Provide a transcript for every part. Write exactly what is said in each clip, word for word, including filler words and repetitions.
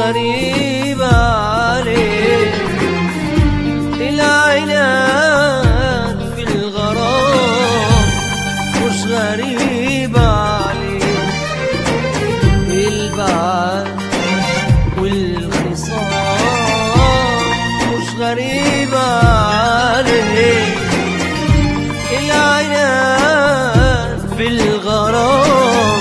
غريبة عليك، العناد في الغرام مش غريبة عليك، البعد والخصام مش غريبة عليك، العناد في الغرام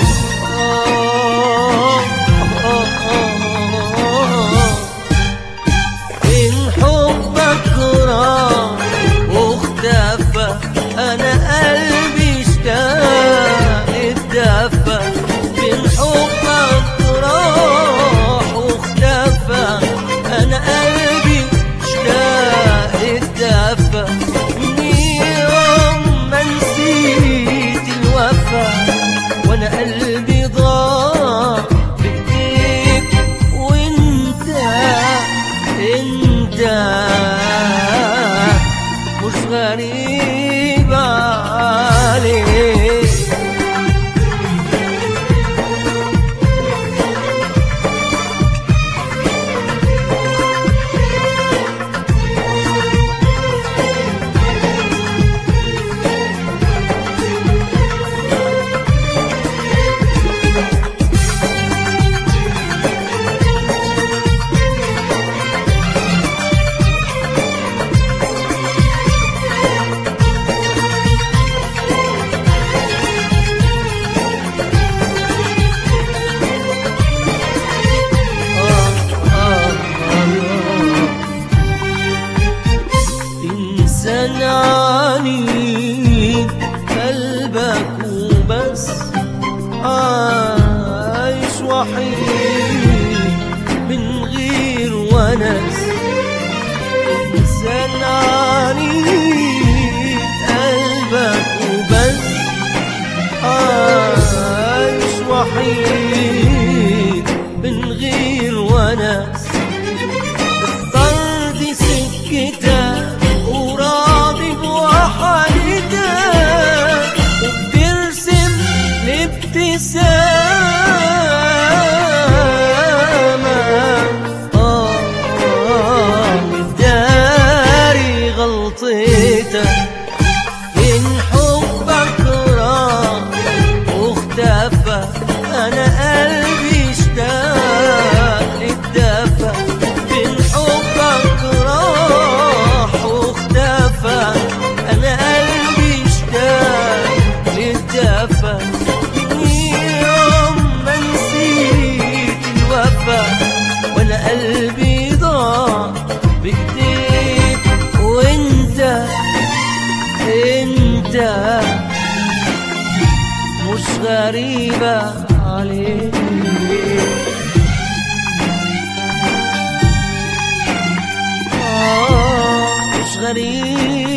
إن حبك راح واختفى أنا قلبي اشتاق اتدفى، من حبك راح واختفى أنا قلبي اشتاق اتدفى، من يوم ما نسيت الوفا وأنا قلبي ضاع بإيديك، وانت انت مش غريبة عليك. إنسان عنيد قلبك وبس، عايش وحيد من غير ونس، إنسان عنيد قلبك وبس، عايش وحيد من غير ونس، اختار دي سكتك وراضي بوحدتك، وبترسم الابتسامة آه مداري غلطتك، إن حبك راح واختفى أنا قلبي اشتاق اتدفى، من حبك راح واختفى أنا قلبي اشتاق اتدفى، من يوم ما نسيت الوفا وأنا قلبي ضاع بإيديك، وانت انت مش غريبة عليك. آه مش غريبة